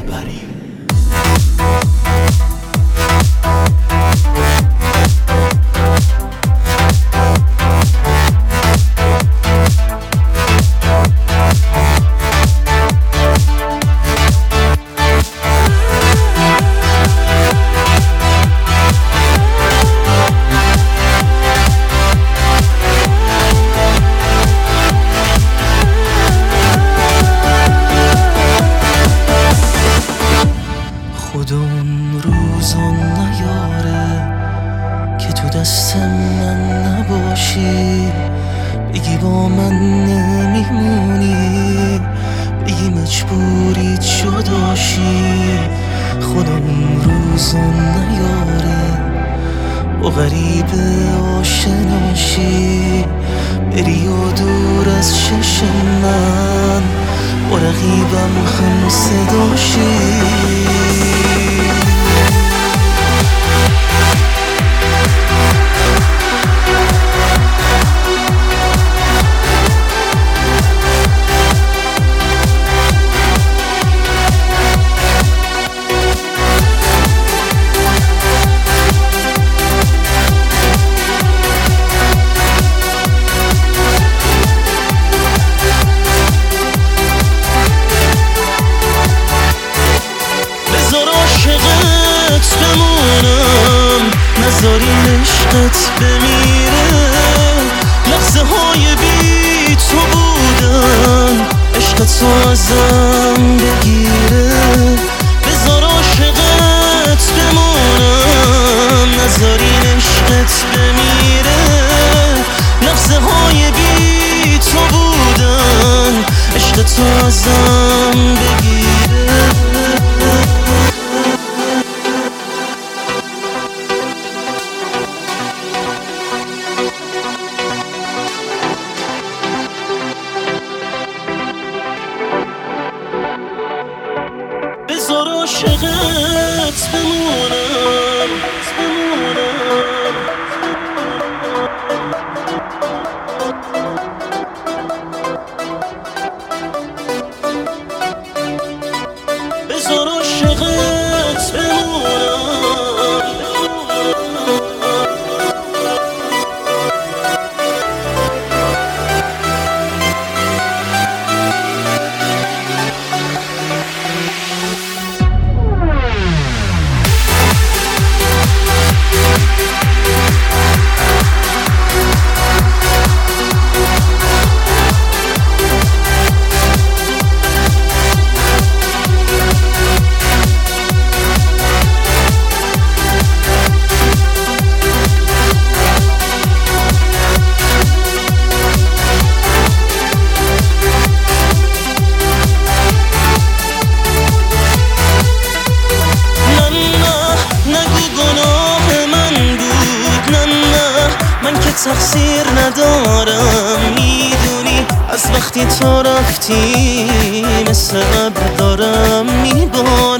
ببری. خدا اون روزا نیاره که تو دست من نباشی، بگی با من نمیمونی، بگی مجبوری جداشی. خدا اون روزا نیاره با غریب آشناشی، بری و دور از چشم من با رقیبم هم صداشی. بمونم نذاری عشقت بمیره، لحظه های بی تو بودن عشقت رو ازم بگیره. بذار عاشقت بمونم نذاری عشقت بمیره، لحظه های بی تو بودن عشقت رو ازم بگیره. بذار عاشقت بمونم بذار عاشقت بمونم. تقصیر ندارم، میدونی از وقتی تو رفتی مثل ابر دارم میبارم.